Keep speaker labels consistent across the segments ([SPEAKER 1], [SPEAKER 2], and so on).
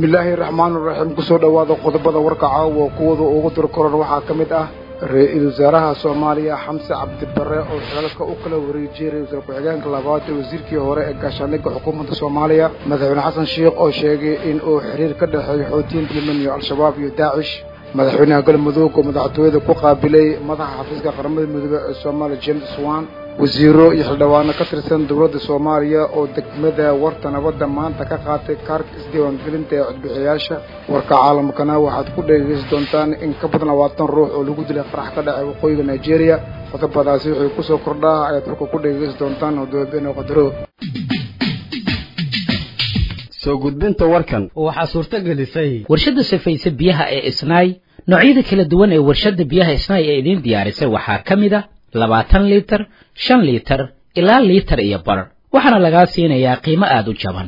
[SPEAKER 1] الله الرحمن الرحيم كسر دواد قطبة ورقعة وقوة وقدر كرر وحاكمت رئيس وزراء سوماليا حمزة عبد البر أو شغلك أكل وريجير وزير كحجان كلابات وزير كهراء كشانك حكومة سوماليا مثلا حسن شيخ أو شيء إن أو حرير كده حوتين من الشباب يداعش مدحونا قل مذوق ومدحتوه كقابلي مدح حفيظ كرم المذوق الصومالي جيمس سوان وزيرو يحدوانا كترسن دولة الصومالية أو دكمدة ورتنا ودا ما أنت كقاتل كارك إسديوان قلنت بعياشة ورك عالم كنا واحد كل جيس دونتان إن كبرنا وطن روح ولوجود الفرح كده وقوي نيجيريا وتبقى داسيح يكسر كردا يترك كل جيس دونتان ودو بينه قدره
[SPEAKER 2] soo gudbinta warkan
[SPEAKER 3] waxa suurta gelisay
[SPEAKER 4] warshada sifaysa biyaha ee Isnaay noocyada kala duwan ee warshada biyaha Isnaay ee idin diyaarisay waxa kamid ah 20 litir 5 litir ilaa litir iyo bar waxaana laga siinayaa qiimo aad u jaban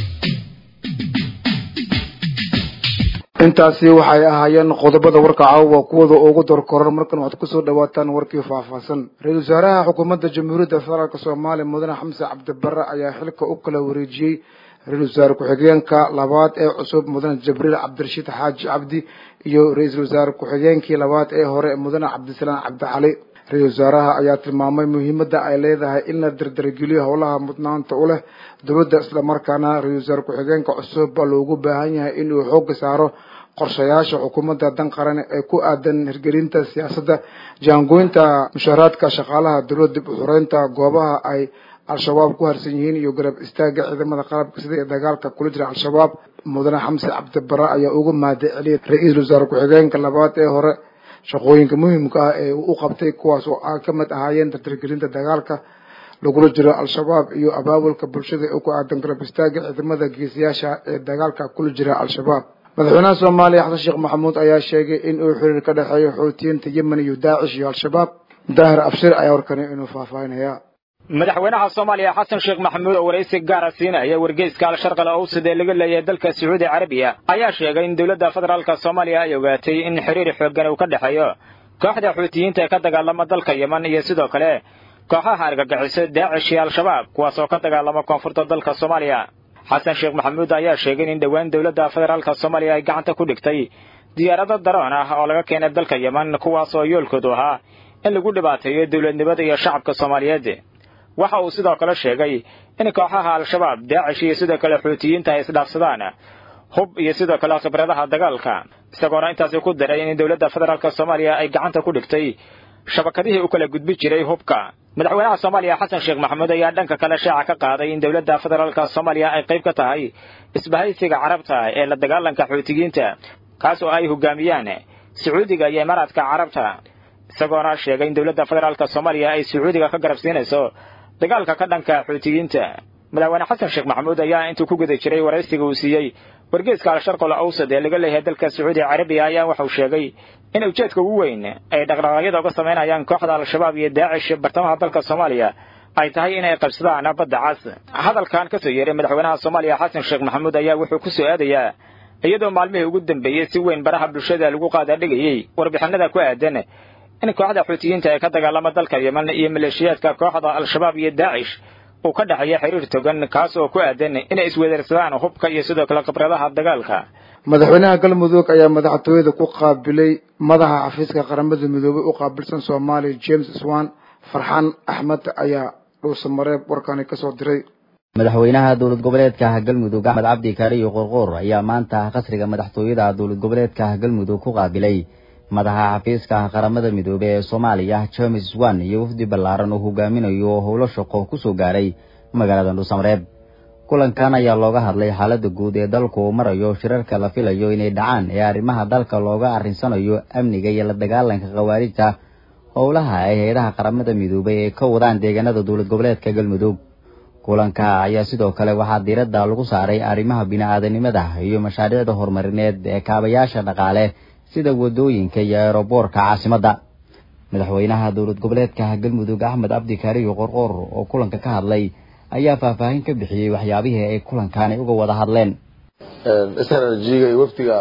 [SPEAKER 1] intaasi waxay ahaayeen qodobada warka caawa kuwada ugu dorkoran markan waxaad ku soo dhawaataan warkii faahfaahsan ra'iisul wasaaraha xukuumadda jamhuuriyadda federaalka Soomaaliya mudane Xamse Cabdi Barre ayaa xilka u kala wareejiyay ra'iisul wasaare ku-xigeenka labaad ee cusub mudane Jibriil Cabdirashiid Xaaji Cabdi iyo ra'iisul wasaare ku-xigeenkii labaad ee hore mudane Cabdisalaam Cabdi Cali ra'iisul wasaaraha ayaa tilmaamay muhiimadda ay leedahay in la dardargeliyo howlaha mudnaanta u leh dowladda isla markaana ra'iisul wasaare ku-xigeenka cusub loogu baahan yahay in uu xoog saaro qorshayaasha xukuumadda dan qaran ee ku aadan hirgelinta siyaasadda jaangoynta mushaaraadka shaqaalaha dowladda xureynta goobaha ay al-shabaab ku harsan yihiin iyo garab istaaga ciidamada qalabka sida dagaalka kula jira al-shabaab mudane Xamse Cabdi Barre ayaa ugu mahadceliyay ra'iisul wasaare ku-xigeenka labaad ee hore shaqooyinka muhiimka ah ee uu qabtay kuwaas oo ay ka mid ahaayeen dardargelinta dagaalka lagula jiro al-shabaab iyo abaabulka bulshada ee ku aadan garab istaaga ciidamada geesiyaasha ee dagaalka kula jira al-shabaab madaxweynaha Soomaaliya Xasan Sheekh Maxamuud ayaa sheegay in uu xiriir ka dhaxeeyo xuutiyiinta Yemen iyo Daacish iyo al-shabaab daahir abshir ayaa warkanay inuu faahfaahinaya
[SPEAKER 5] madaxweynaha Soomaaliya Xasan Sheekh Maxamuud oo wareysi gaar ah siinaya wargeyska al-Sharq al-Awsad ee laga leeyahay dalka Sacuudi Carabiya ayaa sheegay in dawladda federaalka Soomaaliya ay ogaatay in xiriir xooggan uu ka dhaxeeyo kooxda xuutiyiinta ee ka dagaalama dalka Yemen iyo sidoo kale kooxaha argagixisada Daacish iyo al-shabaab kuwaas oo ka dagaalama koonfurta dalka Soomaaliya Xasan Sheekh Maxamuud ayaa sheegay in dhawaan dawladda federaalka Soomaaliya ay gacanta ku dhigtay diyaarado daroon ah oo laga keenay dalka Yemen kuwaas oo yoolkoodu ahaa in lagu dhibaateeyo dawladnimada iyo shacabka Soomaaliyeed waxa uu sidoo kale sheegay in kooxaha al-shabaab Daacish iyo sidoo kale xuutiyiinta ay isdhaafsadaan hub iyo sidoo kale khibradaha dagaalka isagoo intaas ku daray in dawladda federaalka Soomaaliya ay gacanta ku dhigtay shabakadihii u kala gudbi jiray hubka madaxweynaha Soomaaliya Xasan Sheekh Maxamuud ayaa dhanka kale shaaca ka qaaday in dawladda federaalka Soomaaliya ay qayb ka tahay isbahaysiga Carabta ee la dagaalanka xuutiyiinta kaas oo ay hogaamiyaan Sacuudiga iyo Imaaraadka Carabta isagoo sheegay in dawladda federaalka Soomaaliya ay Sacuudiga ka garab siinayso dagaalka ka dhanka xuutiyiinta madaxweyne Xasan Sheekh Maxamuud ayaa intuu ku guda jiray wareysiga uu siiyay wargeyska al-Sharq al-Awsad ee laga leeyahay dalka Sacuudi Carabiya ayaa waxa uu sheegay in ujeedka ugu weyn ay dhaqdhaqaaqyada uga sameynayaan kooxda al-shabaab iyo Daacish bartamaha dalka Soomaaliya ay tahay in ay qabsadaan badda cas hadalkan ka soo yeeray madaxweynaha Soomaaliya Xasan Sheekh Maxamuud ayaa wuxuu ku soo aadayaa iyadoo maalmihii ugu dambeeyay si weyn baraha bulshada lagu qaada dhigayay warbixinada ku aadan in kooxda xuutiyiinta ee ka dagaalama dalka Yemen iyo maleeshiyaadka kooxda al-shabaab iyo Daacish uu ka dhaxeeyo xiriir togan kaas oo ku aadan in ay isweerarsadaan hubka iyo sidoo kale khibradaha dagaalka
[SPEAKER 1] madaxweynaha galmudug ayaa madaxtooyada ku qaabilay madaxa xafiiska qaramada midoobay u qaabilsan Soomaaliya James Swan Farxaan Axmed ayaa dhuusamareeb warkani ka soo diray
[SPEAKER 6] madaxweynaha dawlad goboleedka galmudug Axmed Cabdi Kaariyo Qorqor ayaa maanta qasriga madaxtooyada dawlad goboleedka galmudug ku qaabilay madaxa xafiiska qaramada midoobay ee Soomaaliya James Swan iyo wafdi ballaaran oo hogaaminayo howlo shaqo ku soo gaaray magaalada Dhuusamareeb kulankan ayaa looga hadlay xaaladda guud ee dalku marayo shirarka la filayo inay dhacaan ee arrimaha dalka looga arinsanayo amniga iyo la dagaalanka khawaarijta howlaha ay hay'adaha qaramada midoobay ee ka wadaan deegaanada dawlad goboleedka galmudug kulanka ayaa sidoo kale waxaa diiradda lagu saaray arrimaha bini'aadanimada iyo mashaariicda horumarineed ee kaabayaasha dhaqaale sida wadooyinka iyo aeroboorka caasimadda madaxweynaha dawlad goboleedka galmudug Axmed Cabdi Kaariyo Qorqor oo kulanka ka hadlay ayaa faahfaahin ka bixiyay waxyaabihii ay kulankaani uga wada hadleen
[SPEAKER 7] istaraatiijiga iyo waftiga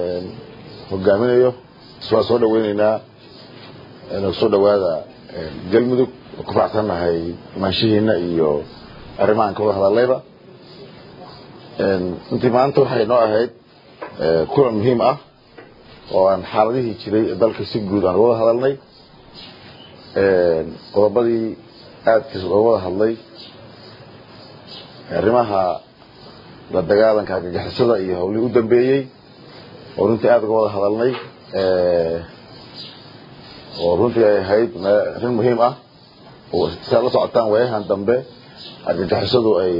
[SPEAKER 7] hogaaminayo soo dhaweynaynaa inuu soo dhawaada galmudug ku faacsanahay maashihiina iyo arrimahan ka wada hadallayba intii maanta waxay noo ahayd kulan muhiim ah oo aan xaaladihii jiray dalka si guud aan wada hadalnay qodobadii aadkiis loo wada hadlay arrimaha la dagaalanka argagixisada iyo howlihii u dambeeyey oo runtii aad uga wada hadalnay oo runtii ay ahayd arrin muhiim ah oo sidaad la socotaan waayahan dambe argagixisadu ay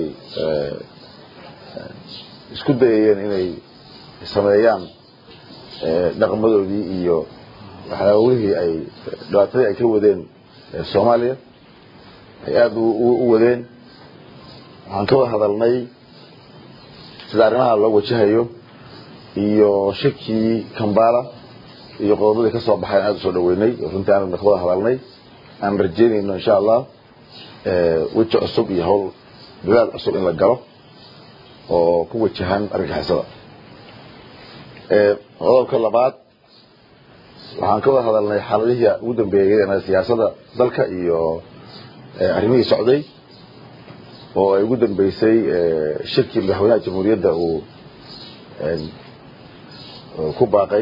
[SPEAKER 7] isku dayayeen inay sameeyaan dhaqamadoodii iyo waxyaabihii ay dhibaatadii ay ka wadeen Soomaaliya ay aad u wadeen waxaan ka wada hadalnay sida arrimaha loo wajahayo iyo shirkii Kampala iyo qodobadii ka soo baxay aad u soo dhaweynay runtii aan ka wada hadalnay aan rajeynayno insha Allah wajh cusub iyo hawl dadaal cusub in la galo oo ku wajahan argagixisada qodobka labaad waxaan ka wada hadalnay xaaladihii ugu dambeeyay ee siyaasadda dalka iyo arrimihii socday oo ay ugu dambeysay shirkii madaxweynaha jamhuuriyadda uu ku baaqay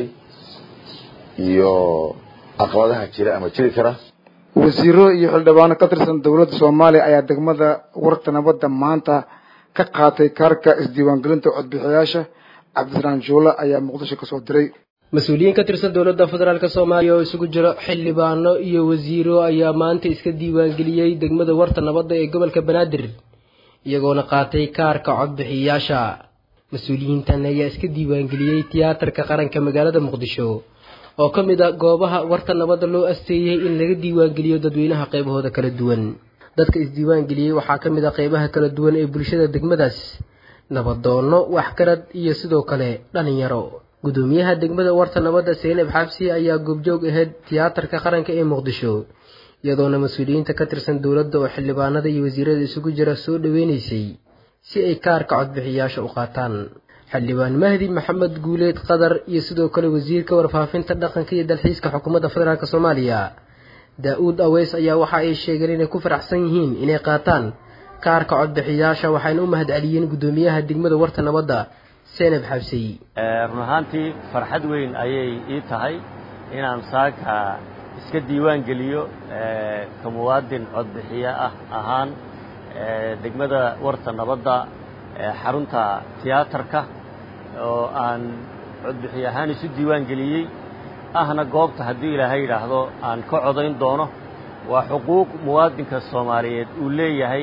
[SPEAKER 7] iyo caqabadaha jira ama jiri kara
[SPEAKER 1] wasiiro iyo xildhibaano ka tirsan dawladda Soomaaliya ayaa degmada warta nabadda maanta ka qaatay kaarka isdiiwaangelinta codbixiyaasha Cabdiraan Joolo ayaa Muqdisho ka soo diray
[SPEAKER 3] mas'uuliyiin ka tirsan dawladda federaalka Soomaaliya oo isugu jira xildhibaano iyo wasiiro ayaa maanta iska diiwaangeliyay degmada warta nabadda ee gobolka Banaadir iyagoona qaatay kaarka codbixiyaasha mas'uuliyiintan ayaa iska diiwaangeliyay tiyaatarka qaranka magaalada Muqdisho oo kamid ah goobaha warta nabadda loo asteeyay in laga diiwaangeliyo dadweynaha qaybahooda kala duwan dadka isdiiwaangeliyay waxaa kamid ah qaybaha kala duwan ee bulshada degmadaas nabadoono waxgarad iyo sidoo kale dhalinyaro gudoomiyaha degmada warta nabadda Seenab Xabsi ayaa goobjoog ahayd tiyaatarka qaranka ee Muqdisho iyadoona mas'uuliyiinta ka tirsan dawladda oo xildhibaanada iyo wasiirada isugu jira soo dhaweynaysay si ay kaarka codbixiyaasha u qaataan xildhibaan Mahdi Maxamed Guuleed Qadar iyo sidoo kale wasiirka warfaafinta dhaqanka iyo dalxiiska xukuumadda federaalka Soomaaliya Daawud Aweys ayaa waxa ay sheegeen inay ku faraxsan yihiin inay qaataan kaarka codbixiyaasha waxayna u mahadceliyeen gudoomiyaha degmada warta nabadda Seenab Xabsi
[SPEAKER 8] run ahaantii farxad weyn ayay ii tahay inaan saaka iska diiwaan geliyo ka muwaadin codbixiye ahaan degmada warta nabadda xarunta tiyaatarka oo aan codbixiye ahaan isu diiwaan geliyey ahna goobta haddii ilaahay yidhaahdo aan ka codayn doono waa xuquuq muwaadinka Soomaaliyeed uu leeyahay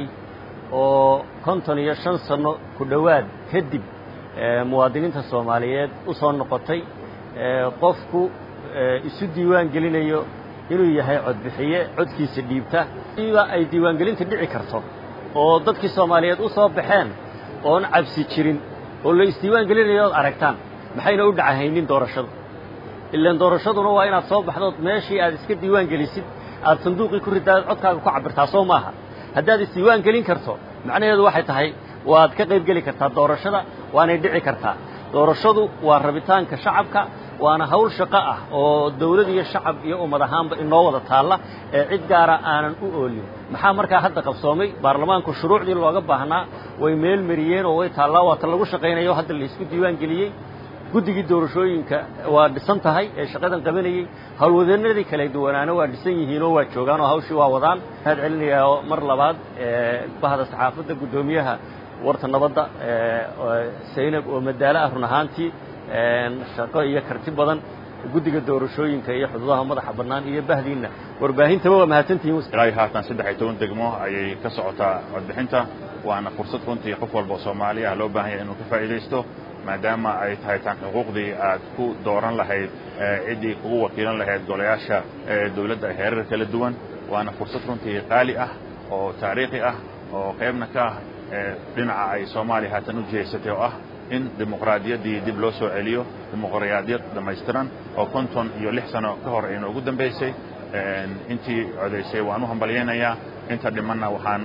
[SPEAKER 8] oo 55 sano ku dhowaad kadib muwaadiniinta Soomaaliyeed u soo noqotay qofku isu diiwaan gelinayo inuu yahay codbixiye codkiisa dhiibta ay diiwaan gelinta dhici karto oo dadkii Soomaaliyeed u soo baxeen oon cabsi jirin oo la isdiiwaan gelinayo aragtaan maxayna u dhacaynin doorashada ilaa doorashaduna waa inaad soo baxdo meeshii aad iska diiwaan gelisid aad sanduuqii ku ridaad codkaaga ku cabirtaa soo maaha haddaad isdiiwaan gelin karto macnaheedu waxay tahay waad ka qayb geli kartaa doorashada waana dhici kartaa doorashadu waa rabitaanka shacabka waana hawl shaqo ah oo dawlad iyo shacab iyo ummad ahaanba inoo wada taala ee cid gaara aanan u oolin maxaa markaa hadda qabsoomay baarlamaanku shuruucdii looga baahnaa way meel mariyeen oo way taallaa waa tan lagu shaqaynayo hadda la isku diiwaan geliyey guddigii doorashooyinka waa dhisan tahay ee shaqadan qabanayay howlwadeennadii kala duwanaana waa dhisan yihiin oo waa joogaan oo hawshii waa wadaan waxaan celinayaa mar labaad bahda saxaafadda gudoomiyaha warta nabadda Seenab oo madaala ah run ahaantii shaqo iyo karti badan guddiga doorashooyinka iyo xuduudaha madaxa bannaan iyo bahdiina warbaahinta waa mahadsantihiin
[SPEAKER 9] ilaa haatan 13 degmo ayay ka socotaa codbixinta waana fursad runtii qof walba Soomaali ah loo baahan yahay inuu ka faa'iideysto maadaama ay tahay tan xuquuqdii aad ku dooran lahayd cidii kugu wakiilan lahayd golayaasha dawladda heerar kala duwan waana fursad runtii qaali ah oo taariikhi ah oo qaybna ka ah dhinaca ay Soomaaliya haatan u jeesatay oo ah in dimuqraadiyaddii dib loo soo celiyo dimuqraadiyad dhamaystiran oo 56 sano ka hor ay ugu dambeysay intii codeysay waan u hambalyeeynaa inta dhimanna waxaan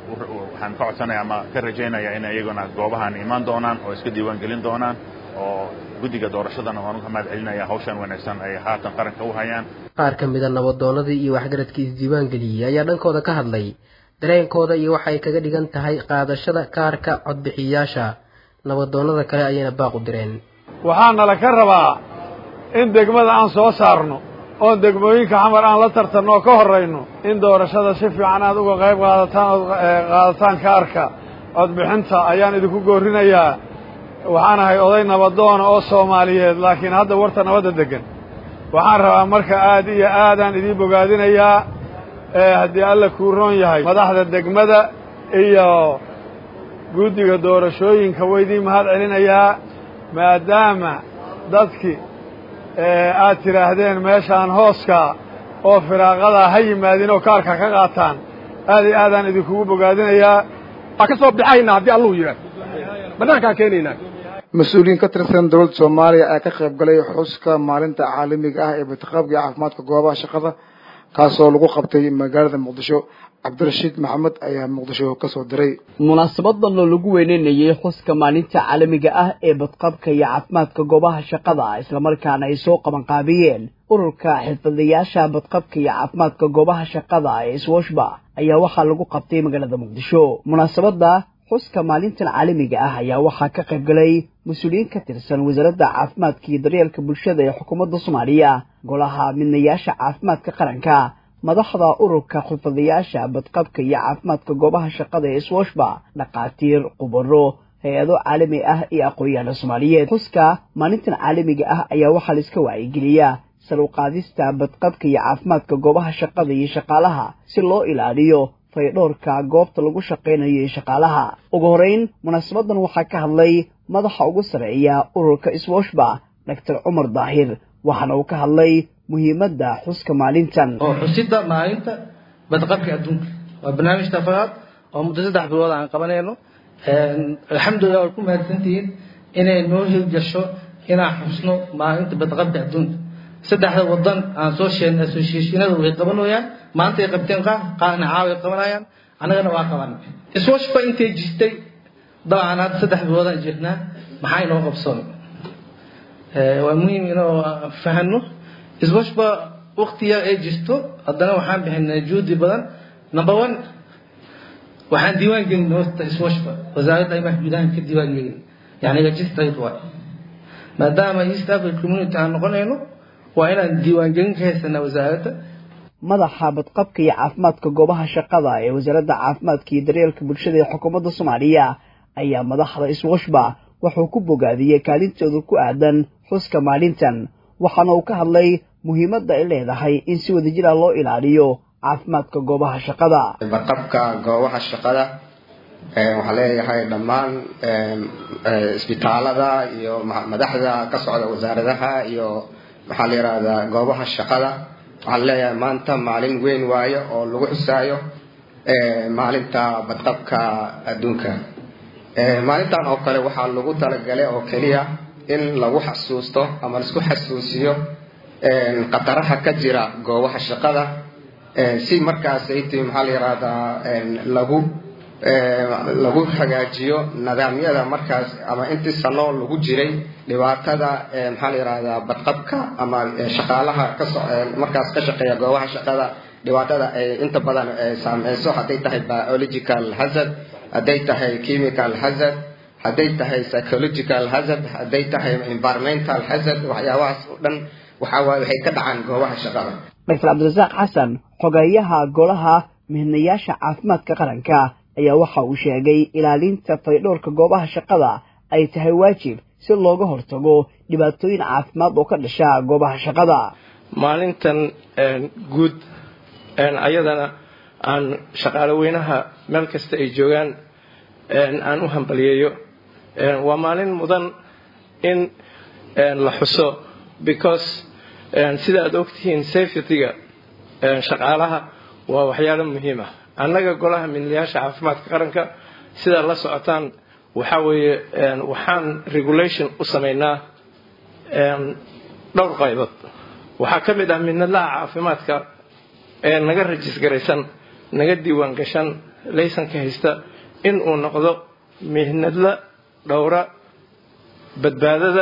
[SPEAKER 9] ka codsanayaa ama ka rajaynayaa in ayaguna goobahan imaan doonaan oo iska diiwaan gelin doonaan oo guddiga doorashadana waan u mahadcelinayaa hawshan wanaagsan ay haatan qaranka u hayaan
[SPEAKER 3] qaar ka mid ah nabadoonadii iyo waxgaradkii isdiiwaan geliyay ayaa dhankooda ka hadlay dareenkooda iyo waxay kaga dhigan tahay qaadashada kaarka codbixiyaasha nabadoonada kale ayayna baaq u direen
[SPEAKER 10] waxaana la ka rabaa in degmada aan soo saarno oon degmooyinka xamar aan la tartanno oo ka horrayno in doorashada si fiican aad uga qayb qaadataan ood qaadataan kaarka codbixinta ayaan idinku goorinayaa waxaan ahay oday nabadoona oo soomaaliyeed laakiin hadda warta nabadda deggan waxaan rabaa marka aad iyo aadaan idiin bogaadinayaa haddii alla kuu roon yahay madaxda degmada iyo guddiga doorashooyinka waydiin mahad celinayaa maadaama dadkii aad tidhaahdeen meeshaan hooska oo firaaqadaa ha yimaadin oo kaarka ka qaataan aad iyo aadaan idinkugu bogaadinayaa
[SPEAKER 11] waa ka soo bixayna haddii alluu yidhaah bannaankaan keenaynaa
[SPEAKER 1] mas-uuliyiin ka tirsan dowladda soomaaliya ayaa ka qayb galay xuska maalinta caalamiga ah ee badqabka iyo caafimaadka goobaha shaqada kaasoo lagu qabtay magaalada muqdisho cabdirashiid maxamed ayaa muqdisho ka soo diray
[SPEAKER 12] munaasabadan oo lagu weyneynayay xuska maalinta caalamiga ah ee badqabka iyo caafimaadka goobaha shaqada islamarkaana ay soo qabanqaabiyeen ururka xirfadlayaasha badqabka iyo caafimaadka goobaha shaqada ee iswashba ayaa waxaa lagu qabtay magaalada muqdisho munaasabada xuska maalintan caalamiga ah ayaa waxaa ka qayb galay mas-uuliyiin ka tirsan wasaaradda caafimaadka iyo daryeelka bulshada ee xukuumadda soomaaliya golaha midnayaasha caafimaadka qaranka madaxda ururka xirfadlayaasha badqabka iyo caafimaadka goobaha shaqada ee iswashba dhakhaatiir khubaro hay-ado caalami ah iyo aqoon-yahanka soomaaliyeed xuska maalintan caalamiga ah ayaa waxaa la iska wacyigeliyaa sar u qaadista badqabka iyo caafimaadka goobaha shaqada iyo shaqaalaha si loo ilaaliyo faydhoorka goobta lagu shaqaynayo iyo shaqaalaha ugu horeyn munaasabadan waxaa ka hadlay madaxa ugu sareeya ururka iswashba doctor cumar daahir waxaana uu ka hadlay muhiimadda xuska maalintan
[SPEAKER 13] oo xusida maalinta badqabka adduunka waa barnaamij tafaraad oo muddo 3 bilood aan qabanayno alxamdulillah waa ku mahadsantihiin inay noo hirgasho inaan xusno maalinta badqabka adduunka saddexda wadan aan soo sheegnay associationada way qabanayaan maanta ay qabteen qaarna caawa ay qabanayaan anagana waa qabanay iswashba intay jirtay dabcan hadda 3 bilood aan jirnaa maxay noo qabsoon waa muhiim inuu fahanno iswashba waqtiga ay jirto haddana waxaan bixinay juhdi badan number 1 waxaan diiwaan gelinay horta iswashba wasaaradda arrimaha gudaha ka diiwaan gelin yani registered waa maadaama East African Community aan noqonayno waa inaan diiwaan gelin ka haysanaa wasaaradda
[SPEAKER 12] madaxa badqabka iyo caafimaadka goobaha shaqada ee wasaaradda caafimaadka iyo daryeelka bulshada ee xukuumadda Soomaaliya ayaa madaxda iswashba wuxuu ku bogaadiyay kaalintooda ku aadan xuska maalintan waxaana uu ka hadlay muhiimadda ay leedahay in si wadajir ah loo ilaaliyo caafimaadka goobaha shaqada
[SPEAKER 14] badqabka goobaha shaqada waxaa leeyahay dhammaan isbitaalada iyo madaxda ka socda wasaaradaha iyo maxaa la yiraahdaa goobaha shaqada waxaan leeyahay maanta maalin weyn waayo oo lagu xusaayo maalinta badqabka adduunka maalintan oo kale waxaa lagu talagalay oo kaliya in lagu xasuusto ama isku xasuusiyo qataraha ka jira goobaha shaqada si markaas ay tii maxaa la yiraahdaa lagu hagaajiyo nidaamyada markaas ama intii sano lagu jiray dhibaatada maxaa la yiraahdaa badqabka ama shaqaalaha markaas ka shaqeeya goobaha shaqada dhibaatada ay inta badan saameyso haday tahay biological hazard haday tahay chemical hazard haday tahay psychological hazard haday tahay environmental hazard waxyaabahaas oo dhan waxay ka dhacaan goobaha shaqada
[SPEAKER 12] Dr. Abdulrazak Xasan xogayaha golaha mihnayaasha caafimaadka qaranka ayaa waxa uu sheegay ilaalinta faydhoorka goobaha shaqada ay tahay waajib si looga hortago dhibaatooyin caafimaad oo ka dhasha goobaha shaqada
[SPEAKER 15] maalintan guud ayadana aan shaqaale weynaha meel kasta ay joogaan aan u hambaliyeeyo waa maalin mudan in la xuso because sida aad ogtihiin safety-ga shaqaalaha waa waxyaalo muhiim ah annaga golaha midnayaasha caafimaadka qaranka sida la socotaan waxa weeye waxaan regulation u sameynaa dhowr qaybood waxaa ka mid ah midnalaha caafimaadka naga rajisgaraysan naga diiwaan gashan laysanka haysta in uu noqdo mihnadla dhowra badbaadada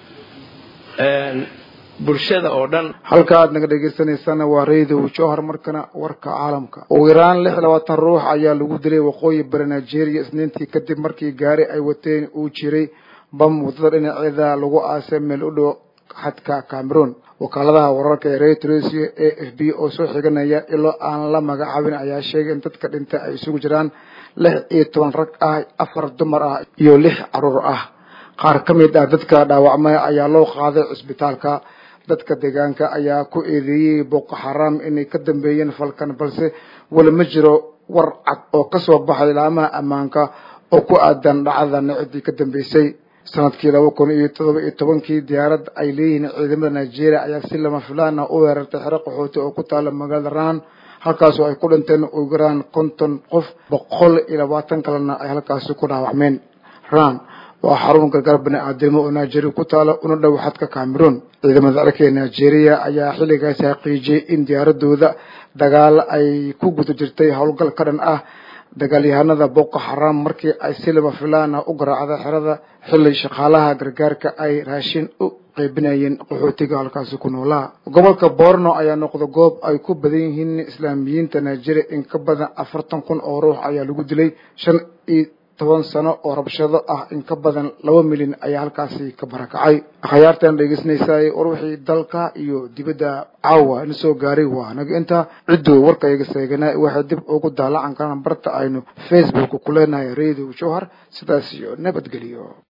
[SPEAKER 15] bulshada oo dhan
[SPEAKER 1] halka aad naga dhageysanaysan waa radio Jowhar markana warka caalamka ugu yaraan 26 ruux ayaa lagu dilay waqooyi bari Nigeria isniintii kadib markii gaari ay wateen uu jiray bam wadada dhinaceeda lagu aasay meel u dhow xadka Cameroon. wakaaladaha wararka ee Reuters iyo AFP oo soo xiganaya ilo aan la magacaabin ayaa sheegay in dadka dhintay ay isugu jiraan 16 rag ah, 4 dumar ah iyo 6 caruur ah. qaar ka mid ah dadka dhaawacmay ayaa loo qaaday cisbitaalka. dadka deegaanka ayaa ku eedeeyay Boko Haram inay ka dambeeyeen falkan, balse wali ma jiro war cad oo ka soo baxay laamaha ammaanka oo ku aadan dhacdadan cidii ka dambeysay. sanadkii 2017 diyaarad ay leeyihiin ciidamada Nigeria ayaa si lama filaan ah u weerartay xero qaxooti oo ku taala magaalada Raan, halkaas oo ay ku dhinteen ugu yaraan 50 qof, 120 kalena ay halkaas ku dhaawacmeen. Raan waa xarun gargaar bini'aadamnimo oo Nigeria ku taala una dhow xadka Cameroon. ciidamada dalka Nigeria ayaa xilligaas xaqiijiyay in diyaaradooda dagaal ay ku guda jirtay howlgal ka dhan ah dagaalyahanada Boko Haram markii ay si lama filaan ah u garaacday xerada xilli shaqaalaha gargaarka ay raashin u qaybinayeen qaxootiga halkaas ku noolaa. gobolka Borno ayaa noqday goob ay ku badan yihiin Islaamiyiinta Nigeria. in ka badan 40,000 oo ruux ayaa lagu dilay 15 sano oo rabshado ah. in ka badan 2 milyan ayaa halkaasi ka barakacay. akhyaartan dhegeysanayay wixii dalka iyo dibadda caawa in soo gaaray waa naga inta cidoo warka iga seeganay waxa dib ugu daalacan karaan barta aynu Facebook ku leenahay Radio Jowhar. sidaas iyo nabadgelyo.